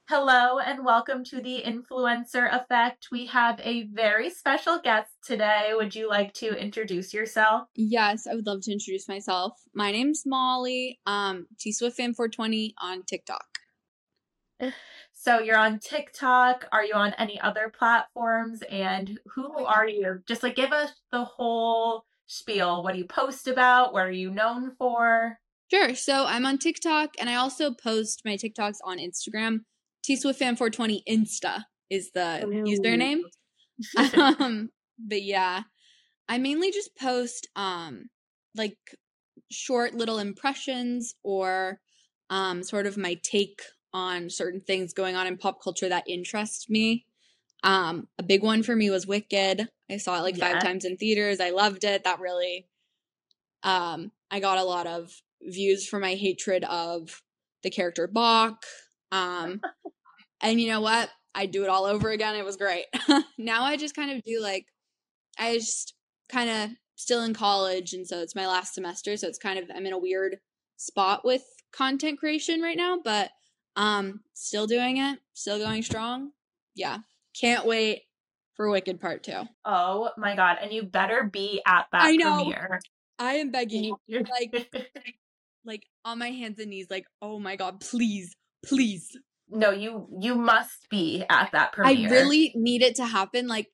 Hello and welcome to the Influencer Effect. We have a very special guest today. Would you like to introduce yourself? Yes, I would love to introduce myself. My name's Molly. TSwiftFan420 on TikTok. So you're on TikTok. Are you on any other platforms? And who are you? Just like give us the whole spiel. What do you post about? What are you known for? Sure. So I'm on TikTok, and I also post my TikToks on Instagram. TSwiftFan420 Insta is the username. But yeah, I mainly just post like short little impressions or sort of my take on certain things going on in pop culture that interest me. A big one for me was Wicked. I saw it like 5 times in theaters. I loved it. That really I got a lot of views for my hatred of the character Bach. And you know what? I'd do it all over again. It was great. Now I just kind of do like I just kind of still in college, and so it's my last semester, so it's kind of I'm in a weird spot with content creation right now, but still doing it, still going strong. Yeah. Can't wait for Wicked Part 2. Oh my God. And you better be at that premiere. I am begging you. Like on my hands and knees, like, oh my God, please. No, you must be at that premiere. I really need it to happen, like,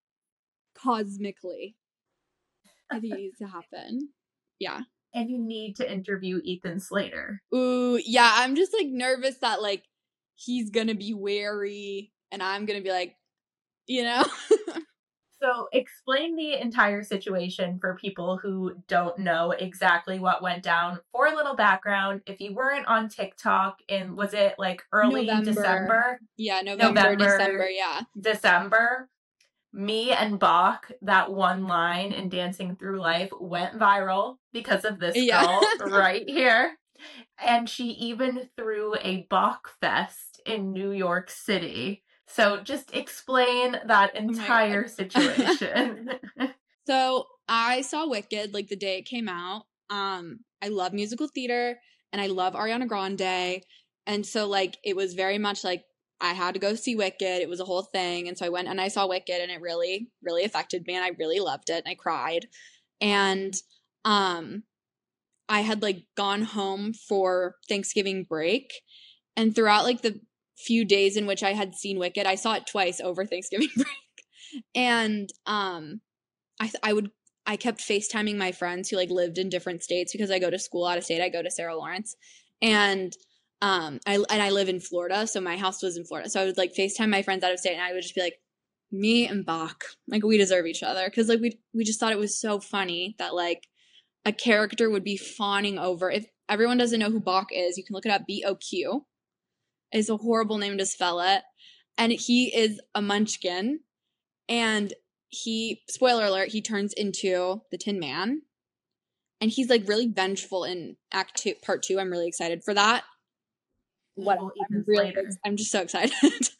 cosmically. I think it needs to happen. Yeah. And you need to interview Ethan Slater. Ooh, yeah, I'm just, like, nervous that, like, he's gonna be wary, and I'm gonna be like, you know? So explain the entire situation for people who don't know exactly what went down. For a little background, if you weren't on TikTok in, was it like early December? Yeah, December, yeah. December. Me and Bach, that one line in Dancing Through Life went viral because of this girl right here. And she even threw a Bach Fest in New York City. So just explain that entire situation. So I saw Wicked like the day it came out. I love musical theater and I love Ariana Grande. And so like it was very much like I had to go see Wicked. It was a whole thing. And so I went and I saw Wicked and it really, really affected me and I really loved it and I cried. And I had like gone home for Thanksgiving break, and throughout like the few days in which I had seen Wicked, I saw it twice over Thanksgiving break. And I kept FaceTiming my friends who like lived in different states because I go to school out of state. I go to Sarah Lawrence, and I live in Florida, so my house was in Florida. So I would like FaceTime my friends out of state, and I would just be like, me and Bach, like we deserve each other, because like we just thought it was so funny that like a character would be fawning over. If everyone doesn't know who Bach is, you can look it up. BOQ. It's a horrible name to spell it, and he is a munchkin, and he, spoiler alert, he turns into the Tin Man, and he's like really vengeful in part 2. I'm really excited for that. I'm just so excited.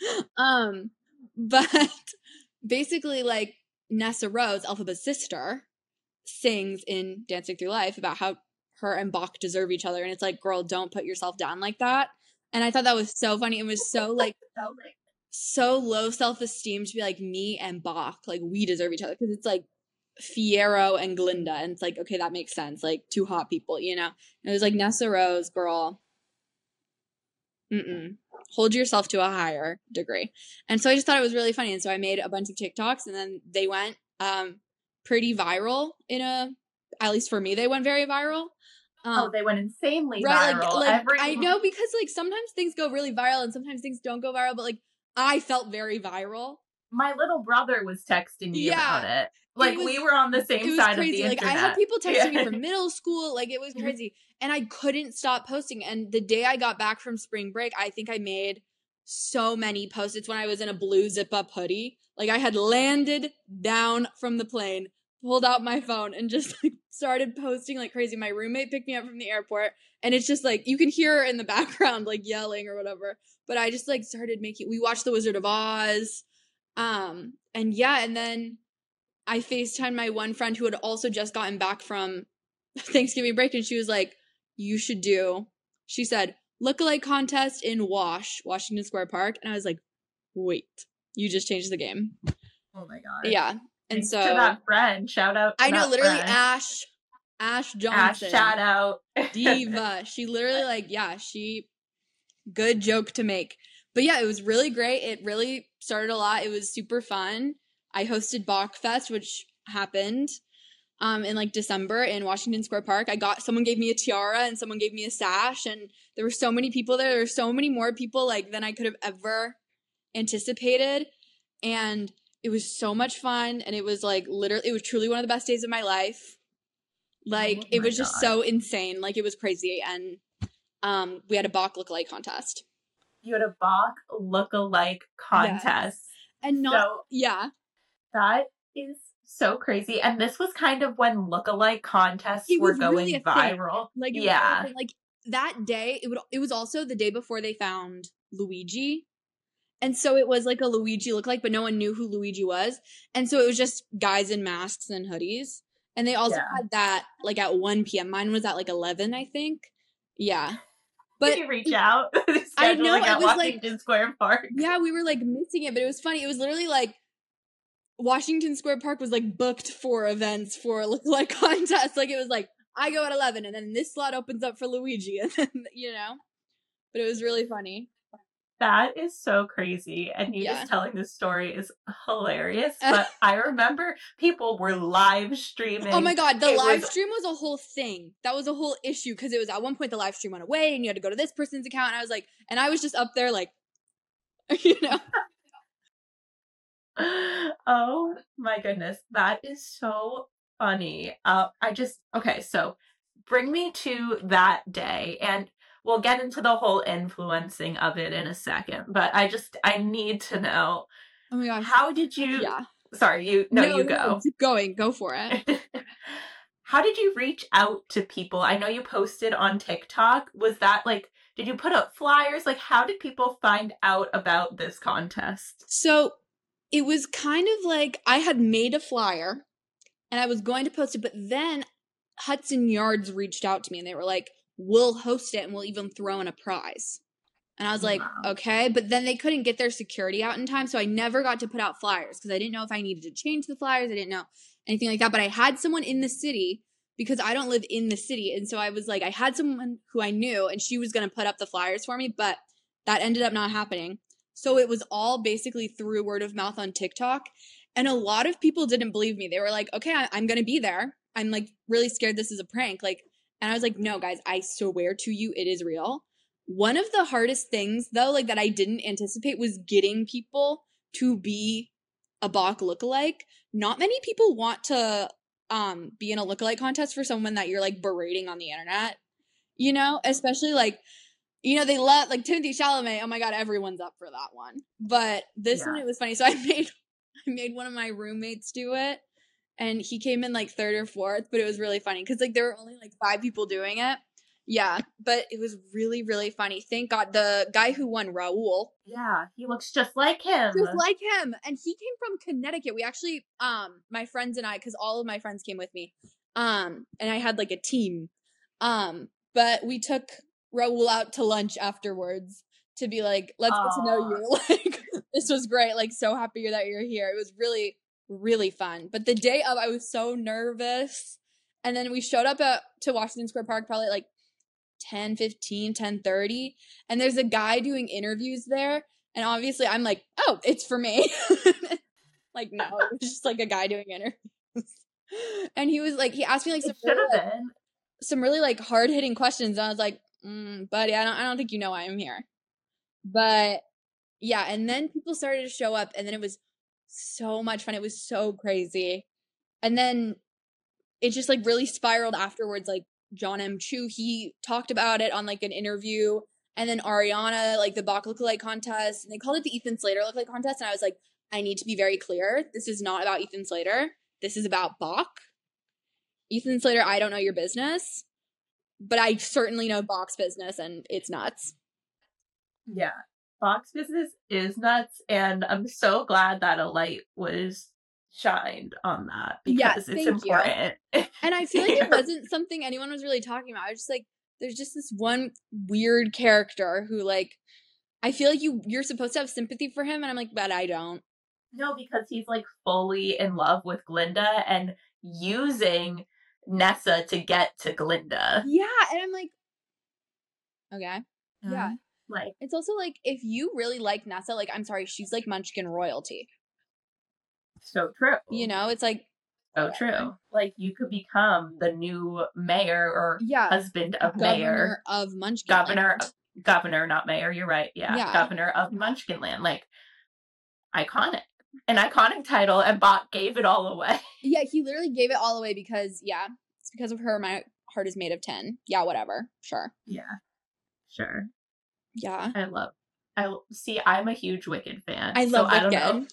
But basically like Nessa Rose, Elphaba's sister, sings in Dancing Through Life about how her and Bach deserve each other, and it's like, girl, don't put yourself down like that. And I thought that was so funny. It was so like so low self-esteem to be like, me and Bach, like we deserve each other, because it's like Fiyero and Glinda, and it's like, okay, that makes sense, like two hot people, you know. And it was like, Nessa Rose, girl, hold yourself to a higher degree. And so I just thought it was really funny, and so I made a bunch of TikToks, and then they went pretty viral at least for me, they went very viral. They went insanely viral. I know, because like sometimes things go really viral and sometimes things don't go viral, but like I felt very viral. My little brother was texting me about it. Like we were on the same side crazy. Of the internet. Like I had people texting me from middle school. Like it was crazy. And I couldn't stop posting. And the day I got back from spring break, I think I made so many posts. It's when I was in a blue zip-up hoodie. Like I had landed down from the plane, pulled out my phone, and just like started posting like crazy. My roommate picked me up from the airport, and it's just like you can hear her in the background like yelling or whatever. But I just like started we watched The Wizard of Oz. And then I FaceTimed my one friend who had also just gotten back from Thanksgiving break, and she was like, she said, lookalike contest in Washington Square Park, and I was like, wait, you just changed the game. Oh my god. Yeah. And Thanks so to that friend. Shout out to I know, that literally friend. Ash Johnson. Ash, shout out. Diva. She literally good joke to make. But yeah, it was really great. It really started a lot. It was super fun. I hosted Bachfest, which happened in like December in Washington Square Park. Someone gave me a tiara and someone gave me a sash, and there were so many people there. There were so many more people like than I could have ever anticipated, and it was so much fun. And it was like literally, it was truly one of the best days of my life. Like it was just so insane. Like it was crazy, and we had a Bach lookalike contest. You had a Bach lookalike contest. Yeah. And that is so crazy. And this was kind of when lookalike contests were going really viral. Like that day, it was also the day before they found Luigi. And so it was like a Luigi lookalike, but no one knew who Luigi was. And so it was just guys in masks and hoodies. And they also had that like at 1 p.m. Mine was at like 11, I think. Yeah. But did you reach out? I know, at Washington Square Park. Yeah, we were like missing it, but it was funny. It was literally like Washington Square Park was like booked for events for lookalike contests. Like it was like, I go at 11 and then this slot opens up for Luigi, and then, but it was really funny. That is so crazy. And you just telling this story is hilarious. But I remember people were live streaming. Oh my god, the live stream was a whole thing. That was a whole issue because it was at one point the live stream went away and you had to go to this person's account. And I was like, and I was just up there like, Oh my goodness. That is so funny. Okay, so bring me to that day, and we'll get into the whole influencing of it in a second, but I need to know. Oh my gosh. How did you... Yeah. Sorry, you go. Keep going. Go for it. How did you reach out to people? I know you posted on TikTok. Was that like, did you put up flyers? Like, how did people find out about this contest? So it was kind of like I had made a flyer and I was going to post it, but then Hudson Yards reached out to me and they were like, we'll host it and we'll even throw in a prize. And I was like, okay, but then they couldn't get their security out in time, so I never got to put out flyers because I didn't know if I needed to change the flyers. I didn't know anything like that, but I had someone in the city because I don't live in the city, and so I was like, I had someone who I knew and she was going to put up the flyers for me, but that ended up not happening. So it was all basically through word of mouth on TikTok, and a lot of people didn't believe me. They were like, okay, I'm going to be there. I'm like really scared this is a prank. And I was like, no, guys, I swear to you, it is real. One of the hardest things, though, like that I didn't anticipate was getting people to be a Bach lookalike. Not many people want to be in a lookalike contest for someone that you're like berating on the internet, especially like, they love like Timothée Chalamet. Oh my God, everyone's up for that one. But this one, it was funny. So I made one of my roommates do it. And he came in like third or fourth, but it was really funny because like there were only like 5 people doing it. Yeah, but it was really, really funny. Thank God. The guy who won, Raul. Yeah, he looks just like him. And he came from Connecticut. We actually, my friends and I, because all of my friends came with me, and I had like a team. But we took Raul out to lunch afterwards to be like, let's get to know you. Like, this was great. Like, so happy that you're here. It was really, really fun. But the day of, I was so nervous. And then we showed up to Washington Square Park probably like 10:15, 10:30, and there's a guy doing interviews there, and obviously I'm like, oh, it's for me. Like, no, it was just like a guy doing interviews. And he was like, he asked me like some really like hard-hitting questions, and I was like, buddy, I don't think you know why I'm here. But yeah, and then people started to show up, and then it was so much fun. It was so crazy. And then it just like really spiraled afterwards. Like John M. Chu, he talked about it on like an interview, and then Ariana, like the Bach lookalike contest, and they called it the Ethan Slater lookalike contest. And I was like, I need to be very clear. This is not about Ethan Slater. This is about Bach. Ethan Slater, I don't know your business, but I certainly know Bach's business, and it's nuts. Yeah, Bach's business is nuts, and I'm so glad that a light was shined on that because it's important. And I feel like it wasn't something anyone was really talking about. I was just like, there's just this one weird character who, like, I feel like you're supposed to have sympathy for him, and I'm like, but I don't. No, because he's like fully in love with Glinda and using Nessa to get to Glinda. Yeah, and I'm like, okay. Yeah. Like, it's also like, if you really like Nessa, like, I'm sorry, she's like Munchkin royalty. So true. You know, it's like, so true. Like, you could become the new mayor or husband of governor of Munchkin. Governor, not mayor. You're right. Yeah. Governor of Munchkinland. Like, iconic. An iconic title, and Bach gave it all away. Yeah, he literally gave it all away because, it's because of her. My heart is made of tin. Yeah, whatever. Sure. Yeah. Sure. Yeah. I'm a huge Wicked fan. I love Wicked. I don't know.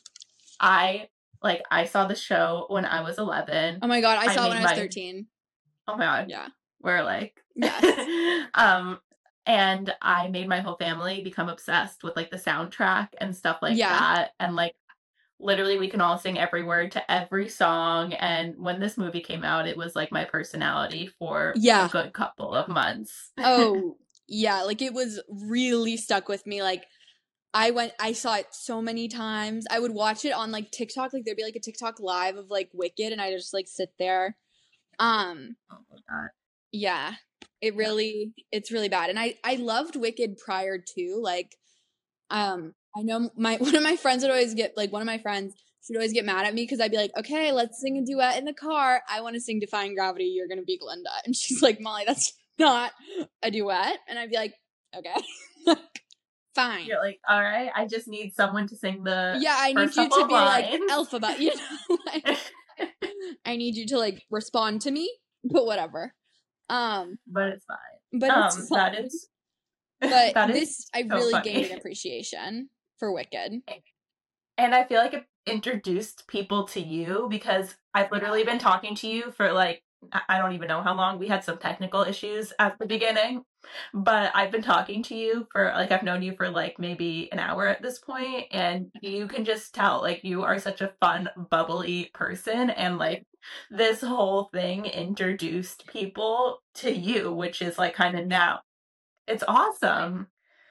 I saw the show when I was 11. Oh my god, I saw it when I was 13. Oh my god. Yeah. We're like, yes. And I made my whole family become obsessed with like the soundtrack and stuff like that. And like, literally we can all sing every word to every song. And when this movie came out, it was like my personality for a good couple of months. Oh, yeah. Like, it was really stuck with me. Like, I saw it so many times. I would watch it on like TikTok. Like, there'd be like a TikTok live of like Wicked, and I just like sit there. Oh my god. Yeah. It's really bad. And I loved Wicked prior to, like, I know one of my friends would always get, like, she'd always get mad at me because I'd be like, okay, let's sing a duet in the car. I want to sing Defying Gravity. You're going to be Glinda. And she's like, Molly, that's not a duet. And I'd be like, okay, fine. You're like, all right, I just need someone to sing the I need you to be like Elphaba, you know, like, I need you to like respond to me, but whatever. But it's fine. It's fine. That is. But that this, I really gained an appreciation for Wicked. And I feel like it introduced people to you, because I've literally been talking to you for like, I don't even know how long. We had some technical issues at the beginning, but I've been talking to you for like, I've known you for like maybe an hour at this point, and you can just tell like you are such a fun, bubbly person, and like this whole thing introduced people to you, which is like kind of now. It's awesome.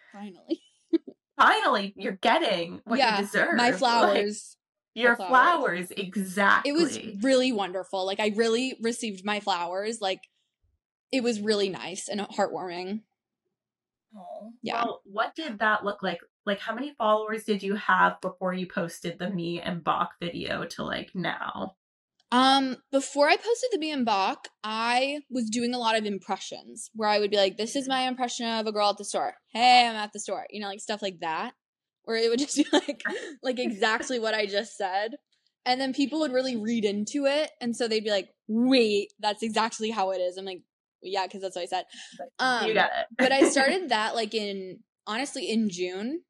Finally, you're getting what you deserve. My flowers. Like, your flowers, exactly. It was really wonderful. Like, I really received my flowers. Like, it was really nice and heartwarming. Oh. Yeah. Well, what did that look like? Like, how many followers did you have before you posted the me and Bach video to like now? Before I posted the me and Bach, I was doing a lot of impressions where I would be like, this is my impression of a girl at the store. Hey, I'm at the store. You know, like stuff like that. Where it would just be like exactly what I just said. And then people would really read into it. And so they'd be like, wait, that's exactly how it is. I'm like, yeah, because that's what I said. You got it. But I started that like honestly in June,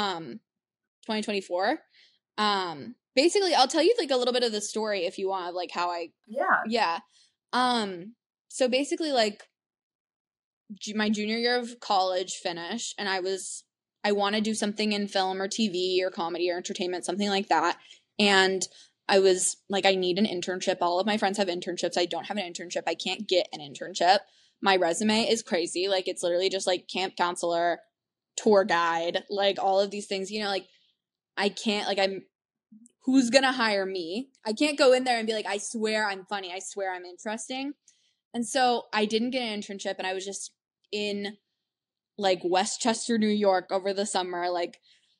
2024. Basically, I'll tell you like a little bit of the story if you want, of like how I. Yeah. So basically, like my junior year of college finished, and I want to do something in film or TV or comedy or entertainment, something like that. And I was like, I need an internship. All of my friends have internships. I don't have an internship. I can't get an internship. My resume is crazy. Like, it's literally just like camp counselor, tour guide, like all of these things, you know, like I can't, like, who's going to hire me? I can't go in there and be like, I swear I'm funny. I swear I'm interesting. And so I didn't get an internship, and I was just in like Westchester, New York over the summer, like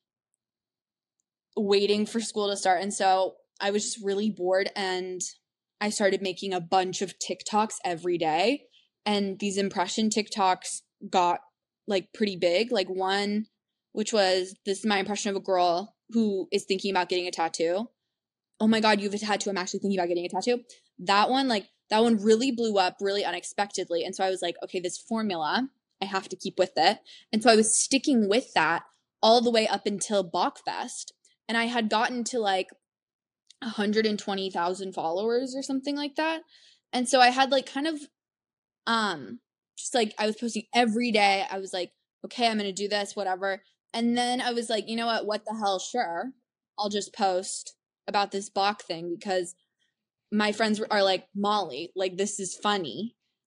waiting for school to start. And so I was just really bored, and I started making a bunch of TikToks every day. And these impression TikToks got like pretty big. Like one, which was, this is my impression of a girl who is thinking about getting a tattoo. Oh my God, you have a tattoo. I'm actually thinking about getting a tattoo. That one really blew up really unexpectedly. And so I was like, okay, this formula, I have to keep with it. And so I was sticking with that all the way up until Bachfest. And I had gotten to like 120,000 followers or something like that. And so I had like kind of, just like, I was posting every day. I was like, okay, I'm going to do this, whatever. And then I was like, you know what the hell? Sure. I'll just post about this Bach thing, because my friends are like, Molly, like, this is funny.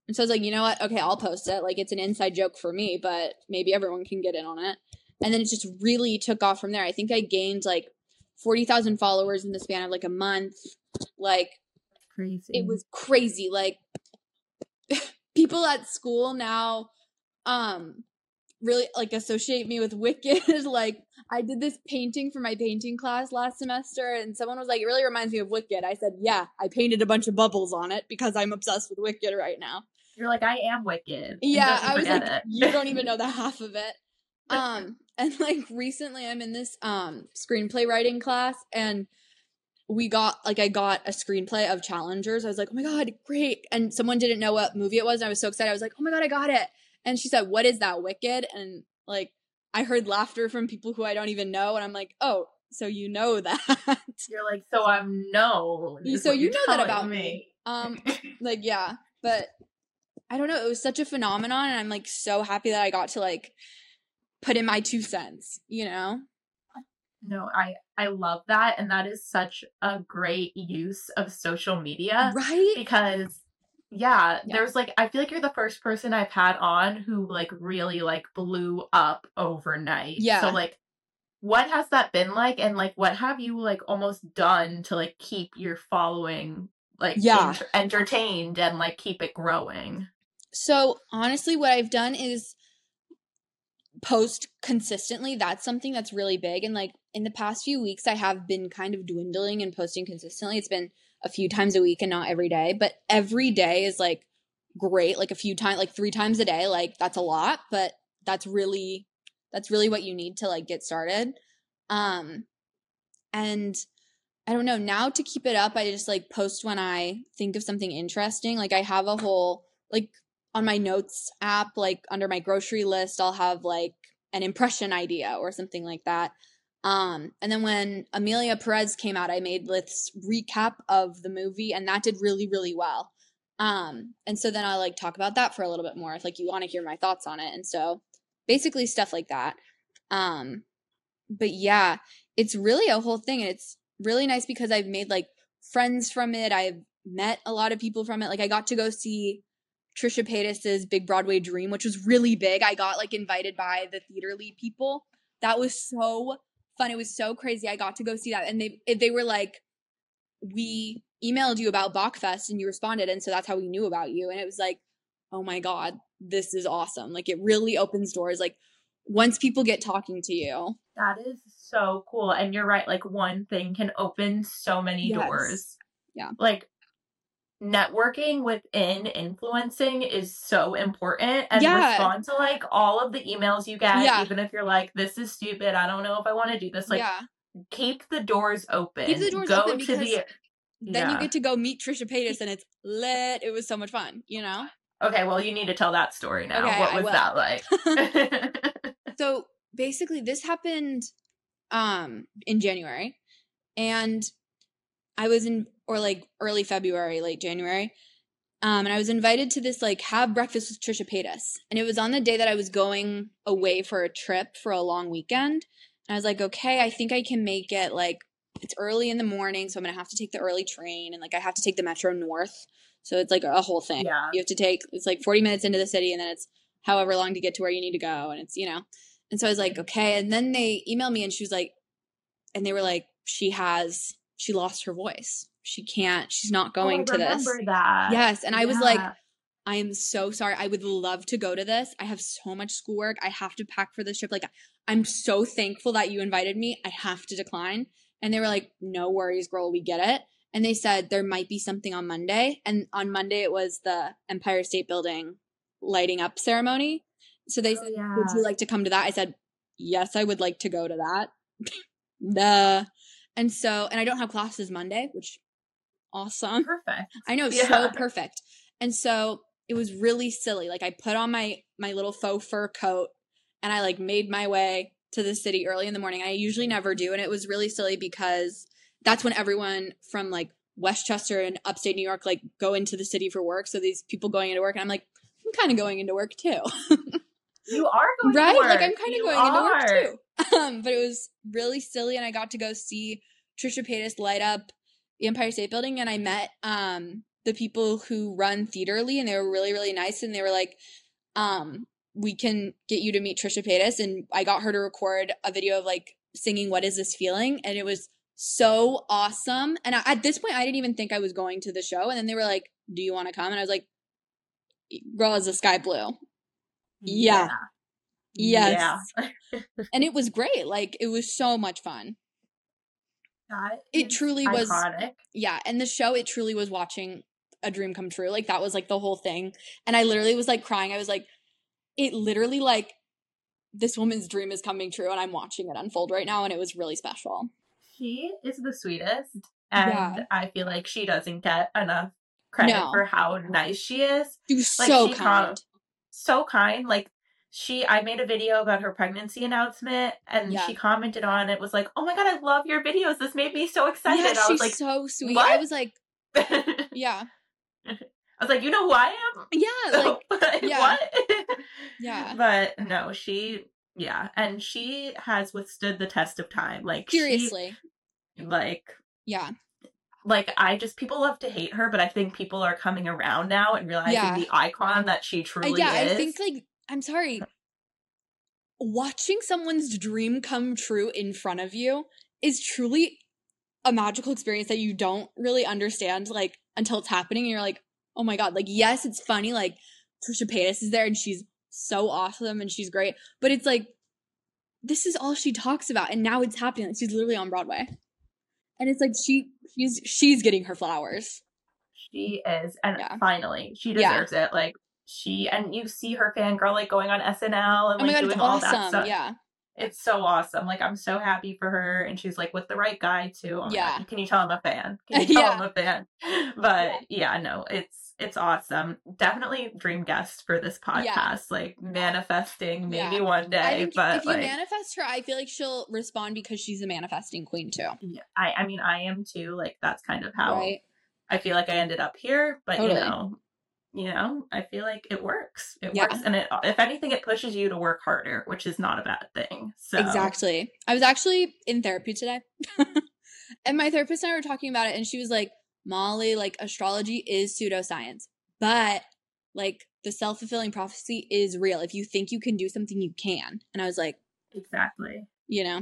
And so I was like, you know what? Okay, I'll post it. Like, it's an inside joke for me, but maybe everyone can get in on it. And then it just really took off from there. I think I gained like 40,000 followers in the span of like a month. Like, crazy. It was crazy. Like, people at school now really like associate me with Wicked. Like, I did this painting for my painting class last semester, and someone was like, it really reminds me of Wicked. I said, yeah, I painted a bunch of bubbles on it because I'm obsessed with Wicked right now. You're like, I am Wicked. Yeah, I was like, you don't even know the half of it. And like recently I'm in this screenplay writing class, and I got a screenplay of Challengers. I was like, oh my God, great. And someone didn't know what movie it was, and I was so excited. I was like, oh my God, I got it. And she said, what is that, Wicked? And like, I heard laughter from people who I don't even know, and I'm like, oh, so you know that. You're like, so I'm no. So you know that about me. Like, yeah. But I don't know, it was such a phenomenon, and I'm like so happy that I got to like put in my 2 cents, you know? No, I love that, and that is such a great use of social media. Right? Because there's like, I feel like you're the first person I've had on who like really like blew up overnight. Yeah. So like, what has that been like, and like what have you like almost done to like keep your following like entertained and like keep it growing? So honestly, what I've done is post consistently. That's something that's really big. And like in the past few weeks, I have been kind of dwindling and posting consistently. It's been a few times a week and not every day, but every day is like great. Like a few times, like 3 times a day, like that's a lot, but that's really what you need to like get started. And I don't know, now to keep it up, I just like post when I think of something interesting. Like I have a whole, like on my notes app, like under my grocery list, I'll have like an impression idea or something like that. And then when Amelia Perez came out, I made this recap of the movie, and that did really, really well. And so then I'll like talk about that for a little bit more if like you want to hear my thoughts on it. And so basically stuff like that. But yeah, it's really a whole thing, and it's really nice because I've made like friends from it. I've met a lot of people from it. Like I got to go see Trisha Paytas's Big Broadway Dream, which was really big. I got like invited by the Theater League people. That was so fun. It was so crazy. I got to go see that, and they were like, we emailed you about Bachfest and you responded, and so that's how we knew about you. And it was like, oh my God, this is awesome. Like it really opens doors. Like once people get talking to you. That is so cool. And you're right, like one thing can open so many doors. Yeah. Like networking within influencing is so important, and respond to like all of the emails you get, even if you're like, this is stupid, I don't know if I want to do this. Like keep the doors open. Keep the doors open, because then you get to go meet Trisha Paytas, and it's lit. It was so much fun, you know? Okay, well, you need to tell that story now. Okay, what was that like? So basically this happened in January, and I was in, or like early February, late January. And I was invited to this like have breakfast with Trisha Paytas. And it was on the day that I was going away for a trip for a long weekend. And I was like, okay, I think I can make it. Like it's early in the morning, so I'm going to have to take the early train, and like I have to take the Metro North. So it's like a whole thing. Yeah. You have to take, it's like 40 minutes into the city, and then it's however long to get to where you need to go. And it's, you know, and so I was like, okay. And then they emailed me, and she was like, and they were like, she lost her voice. She's not going to this. That. Yes. And I was like, I am so sorry. I would love to go to this. I have so much schoolwork. I have to pack for this trip. Like, I'm so thankful that you invited me. I have to decline. And they were like, no worries, girl. We get it. And they said there might be something on Monday. And on Monday, it was the Empire State Building lighting up ceremony. So they said, would you like to come to that? I said, yes, I would like to go to that. And so, and I don't have classes Monday, which awesome. Perfect. I know, so perfect. And so it was really silly. Like I put on my little faux fur coat, and I like made my way to the city early in the morning. I usually never do. And it was really silly because that's when everyone from like Westchester and upstate New York like go into the city for work. So these people going into work, and I'm like, I'm kind of going into work too. You are going right? to work. Like I'm kind of going into work too. But it was really silly, and I got to go see Trisha Paytas light up the Empire State Building, and I met the people who run Theaterly, and they were really, really nice, and they were like, we can get you to meet Trisha Paytas, and I got her to record a video of like singing What Is This Feeling, and it was so awesome. And at this point, I didn't even think I was going to the show, and then they were like, do you want to come? And I was like, girl, is the sky blue? Yeah. Yes. Yeah. And it was great. Like, it was so much fun. It truly was iconic. Yeah, and the show, it truly was watching a dream come true. Like, that was like the whole thing. And I literally was like crying. I was like, it literally like, this woman's dream is coming true, and I'm watching it unfold right now, and it was really special. She is the sweetest, and I feel like she doesn't get enough credit for how nice she is. She was like, so kind. So kind. Like, I made a video about her pregnancy announcement, and she commented on it, was like, oh my God, I love your videos. This made me so excited. Yeah, I was like, so sweet. What? I was like, yeah. I was like, you know who I am? Yeah, like, yeah. What? Yeah. But no, and she has withstood the test of time. Like, seriously. Yeah. Like, people love to hate her, but I think people are coming around now and realizing the icon that she truly is. I think, like, I'm sorry, watching someone's dream come true in front of you is truly a magical experience that you don't really understand, like, until it's happening, and you're like, oh my God, like, yes, it's funny, like, Trisha Paytas is there, and she's so awesome, and she's great, but it's like, this is all she talks about, and now it's happening. Like, she's literally on Broadway. And it's like, she's getting her flowers. She is, and finally, she deserves it. Like, and you see her fangirl, like, going on SNL and, like, doing all that stuff. Yeah. It's so awesome. Like, I'm so happy for her, and she's, like, with the right guy, too. Oh, yeah. God. Can you tell I'm a fan? Can you tell I'm a fan? But, no, it's awesome. Definitely dream guest for this podcast. Like, manifesting maybe one day. I think but if you manifest her, I feel like she'll respond because she's a manifesting queen, too. Yeah, I mean, I am, too. Like, that's kind of how I feel like I ended up here. But, you know, I feel like it works. It works. And if anything, it pushes you to work harder, which is not a bad thing. So exactly. I was actually in therapy today. And my therapist and I were talking about it, and she was like, Molly, like, astrology is pseudoscience, but, like, the self-fulfilling prophecy is real. If you think you can do something, you can. And I was like, exactly. You know?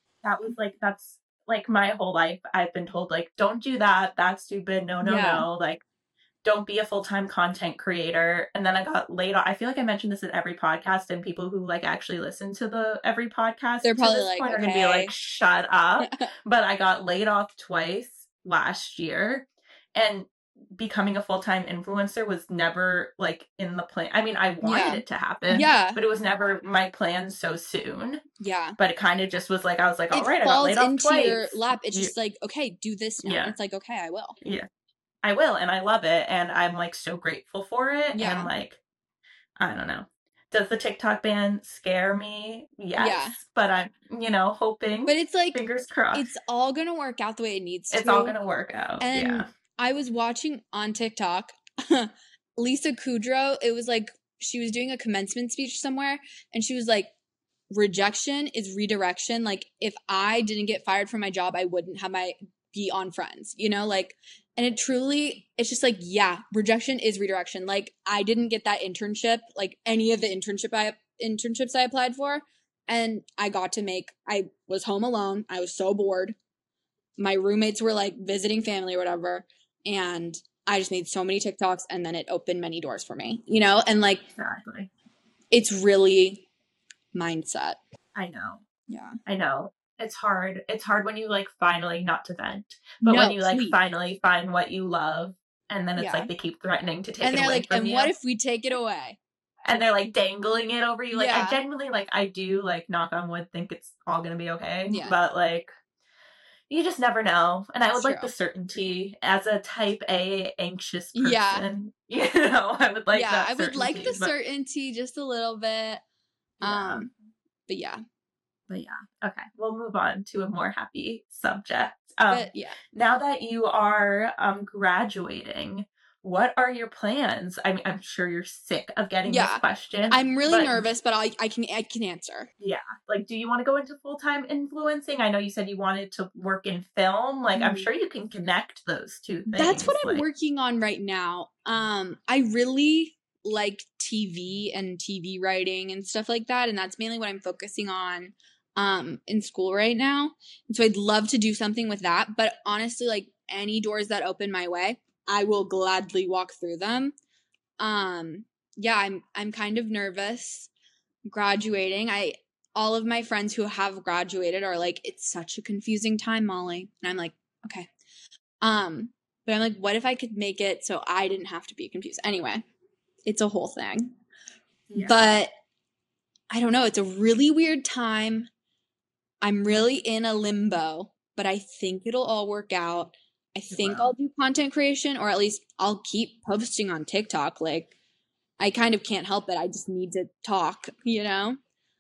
That's like my whole life. I've been told, like, don't do that. That's stupid. No. Like, don't be a full-time content creator. And then I got laid off. I feel like I mentioned this in every podcast, and people who, like, actually listen to every podcast, they're probably like, are going to be like, shut up. But I got laid off twice last year, and becoming a full-time influencer was never, like, in the plan. I mean, I wanted it to happen, but it was never my plan so soon. Yeah. But it kind of just was like, I was like, all right, I got laid off twice. It falls into your lap. It's just like, okay, do this now. And it's like, okay, I will. Yeah. I will, and I love it, and I'm, like, so grateful for it. And, like, I don't know. Does the TikTok ban scare me? Yes. But I'm, hoping. But it's like, fingers crossed. It's all gonna work out the way it needs to. It's all gonna work out. And I was watching on TikTok, Lisa Kudrow, it was like, she was doing a commencement speech somewhere, and she was like, rejection is redirection. Like, if I didn't get fired from my job, I wouldn't have be on Friends, like, and it truly, it's just like, rejection is redirection. Like, I didn't get that internship, like any of the internships I applied for, and I was home alone. I was so bored. My roommates were, like, visiting family or whatever, and I just made so many TikToks, and then it opened many doors for me, and, like, exactly. It's really mindset. I know. Yeah. I know. It's hard. It's hard when you, like, finally, not to vent, but when you, like, finally find what you love, and then it's like they keep threatening to take it away from you. And they're like, and what if we take it away? And they're, like, dangling it over you. Like, I genuinely, like, I do, like, knock on wood, think it's all gonna be okay. Yeah. But, like, you just never know. And I would like the certainty as a type A anxious person. Yeah. I would like that certainty. I would like the certainty just a little bit. Yeah. But yeah. Okay. We'll move on to a more happy subject. Now that you are graduating, what are your plans? I mean, I'm sure you're sick of getting this question. I'm really nervous, but I can answer. Yeah. Like, do you want to go into full-time influencing? I know you said you wanted to work in film. Like, I'm sure you can connect those two things. That's what I'm working on right now. I really like TV and TV writing and stuff like that, and that's mainly what I'm focusing on in school right now. And so I'd love to do something with that, but honestly, like, any doors that open my way, I will gladly walk through them. Yeah, I'm kind of nervous graduating. All of my friends who have graduated are like, it's such a confusing time, Molly. And I'm like, okay. But I'm like, what if I could make it so I didn't have to be confused? Anyway, it's a whole thing. Yeah. But I don't know. It's a really weird time. I'm really in a limbo, but I think it'll all work out. I think I'll do content creation, or at least I'll keep posting on TikTok. Like, I kind of can't help it. I just need to talk, you know?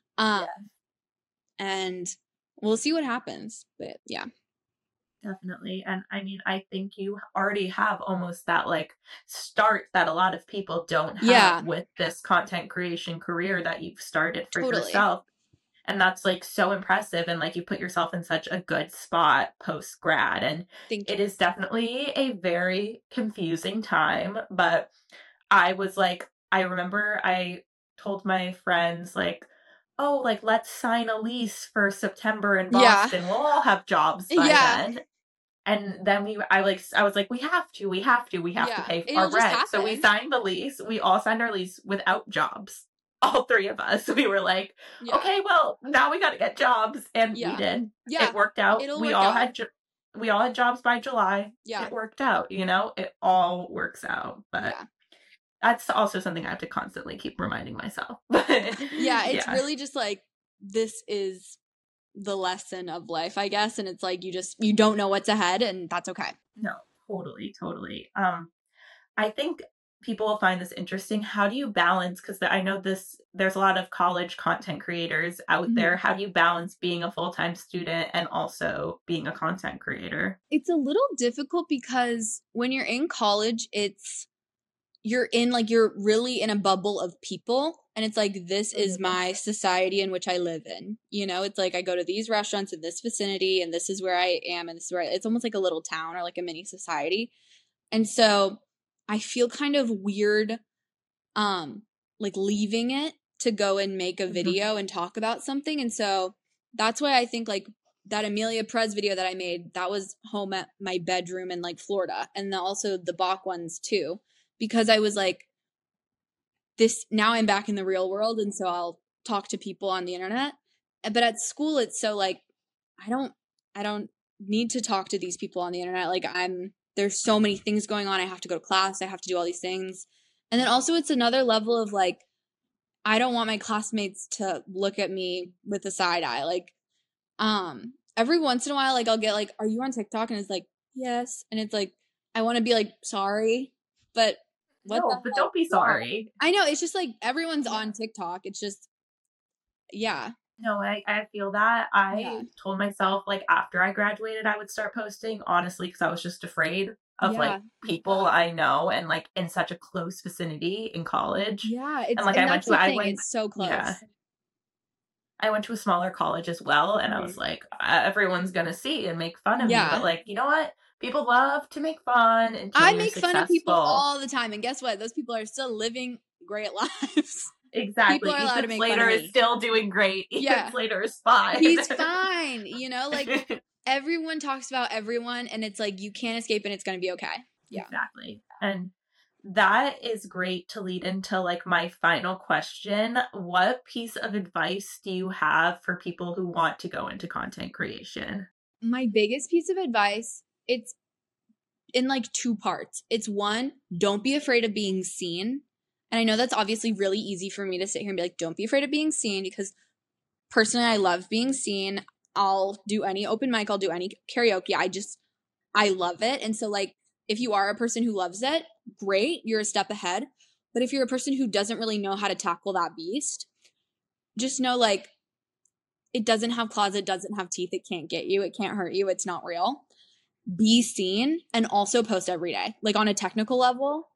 And we'll see what happens. But yeah. Definitely. And I mean, I think you already have almost that like start that a lot of people don't have with this content creation career that you've started for yourself. And that's like so impressive. And like you put yourself in such a good spot post grad. And it is definitely a very confusing time. But I was like, I remember I told my friends like, oh, like let's sign a lease for September in Boston. We'll all have jobs by then. And then I was like, we have to pay our rent. So we signed the lease. We all signed our lease without jobs. All three of us. We were like, okay, well, now we got to get jobs. And we did. It worked out. We all had jobs by July. It worked out, you know? It all works out. But that's also something I have to constantly keep reminding myself. It's really just like, this is the lesson of life, I guess. And it's like, you don't know what's ahead, and that's okay. No, totally. I think people will find this interesting. How do you balance, because I know there's a lot of college content creators out there. How do you balance being a full-time student and also being a content creator? It's a little difficult because when you're in college, you're really in a bubble of people, and it's like, this is my society in which I live in, you know? It's like, I go to these restaurants in this vicinity, and this is where I am, and this is where it's almost like a little town or like a mini society. And so I feel kind of weird like leaving it to go and make a video and talk about something. And so that's why I think like that Amelia Perez video that I made, that was home at my bedroom in like Florida, and also the Bach ones too, because I was like, now I'm back in the real world, and so I'll talk to people on the internet. But at school, it's so like, I don't need to talk to these people on the internet. Like, there's so many things going on. I have to go to class. I have to do all these things. And then also it's another level of like, I don't want my classmates to look at me with a side eye. Like, every once in a while, like I'll get like, are you on TikTok? And it's like, yes. And it's like, I want to be like, sorry, but but don't be sorry. I know. It's just like, everyone's on TikTok. It's just, No, I feel that. I told myself, like, after I graduated, I would start posting, honestly, because I was just afraid of, like, people I know and, like, in such a close vicinity in college. Yeah, it's so close. Yeah. I went to a smaller college as well, and I was like, everyone's gonna see and make fun of me. But, like, you know what? People love to make fun. And I make fun of people all the time. And guess what? Those people are still living great lives. Exactly. Ethan Slater is still doing great. Ethan Slater is fine. He's fine. You know, like everyone talks about everyone, and it's like, you can't escape, and it's going to be okay. Yeah. Exactly. And that is great to lead into like my final question. What piece of advice do you have for people who want to go into content creation? My biggest piece of advice, it's in like two parts. It's one, don't be afraid of being seen. And I know that's obviously really easy for me to sit here and be like, don't be afraid of being seen, because personally, I love being seen. I'll do any open mic. I'll do any karaoke. I love it. And so like, if you are a person who loves it, great, you're a step ahead. But if you're a person who doesn't really know how to tackle that beast, just know like, it doesn't have claws, it doesn't have teeth, it can't get you, it can't hurt you, it's not real. Be seen, and also post every day. Like on a technical level,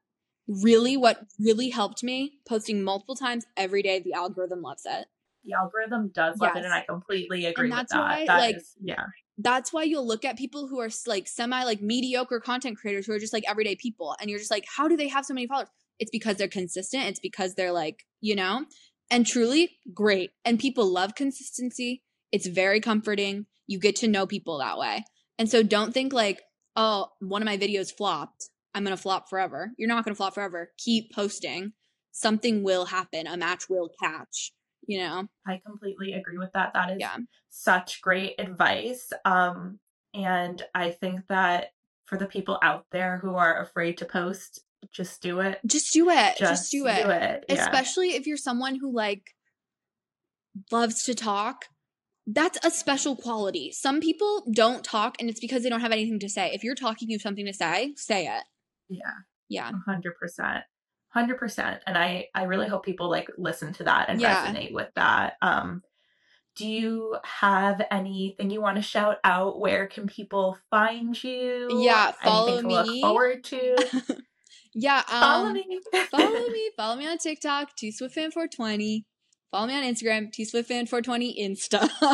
really what really helped me, posting multiple times every day, the algorithm loves it. The algorithm does love it, and I completely agree with that. That's why you'll look at people who are like semi like mediocre content creators who are just like everyday people, and you're just like, how do they have so many followers? It's because they're consistent. It's because they're like, you know, and truly great. And people love consistency. It's very comforting. You get to know people that way. And so don't think like, oh, one of my videos flopped, I'm going to flop forever. You're not going to flop forever. Keep posting. Something will happen. A match will catch, you know? I completely agree with that. That is such great advice. And I think that for the people out there who are afraid to post, just do it. Just do it. Just do it. Yeah. Especially if you're someone who like loves to talk. That's a special quality. Some people don't talk, and it's because they don't have anything to say. If you're talking, you have something to say it. Yeah. 100%. 100%. And I really hope people like listen to that and resonate with that. Do you have anything you want to shout out? Where can people find you? Yeah, follow anything me. To look forward to? Follow me. Follow me on TikTok, TSwiftFan420. Follow me on Instagram, TSwiftFan420 Insta.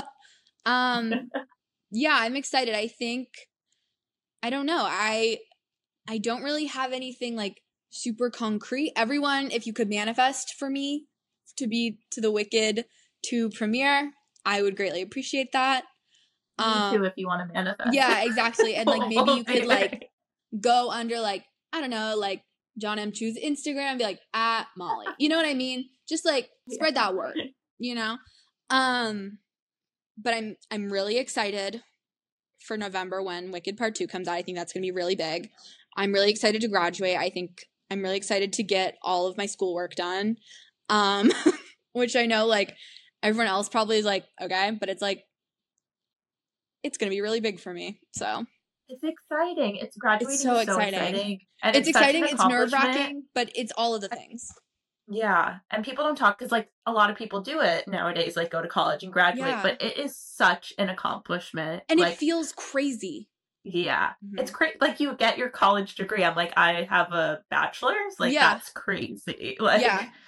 Yeah, I'm excited. I don't know. I don't really have anything like super concrete. Everyone, if you could manifest for me to be to the Wicked 2 premiere, I would greatly appreciate that. Me too, if you want to manifest. Yeah, exactly. And like maybe you could like go under like, I don't know, like John M2's Instagram and be like at Molly. You know what I mean? Just like spread that word, you know? But I'm really excited for November when Wicked Part 2 comes out. I think that's gonna be really big. I'm really excited to graduate. I think I'm really excited to get all of my schoolwork done. Which I know like everyone else probably is like, okay, but it's like it's gonna be really big for me. So it's exciting. It's graduating. It's so exciting. And it's exciting. It's nerve-wracking, but it's all of the things. Yeah. And people don't talk because like a lot of people do it nowadays, like go to college and graduate, but it is such an accomplishment. And like, it feels crazy. Yeah. Mm-hmm. It's crazy. Like you get your college degree. I'm like, I have a bachelor's. Like that's crazy. Like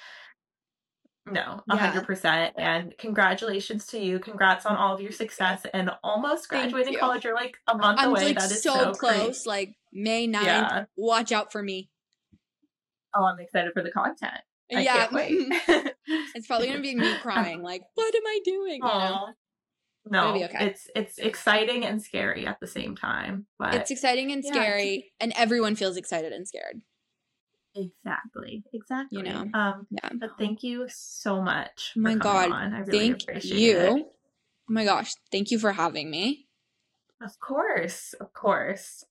no, 100%. And congratulations to you. Congrats on all of your success and almost graduating college. You're like a month away. Like, that is so close. Great. Like May 9th. Yeah. Watch out for me. Oh, I'm excited for the content. I can't wait. It's probably gonna be me crying. Like, what am I doing? You know? No, okay. It's exciting and scary at the same time. But it's exciting and scary, and everyone feels excited and scared. Exactly. You know. But thank you so much. Oh my God. I really appreciate you. It. Oh my gosh. Thank you for having me. Of course.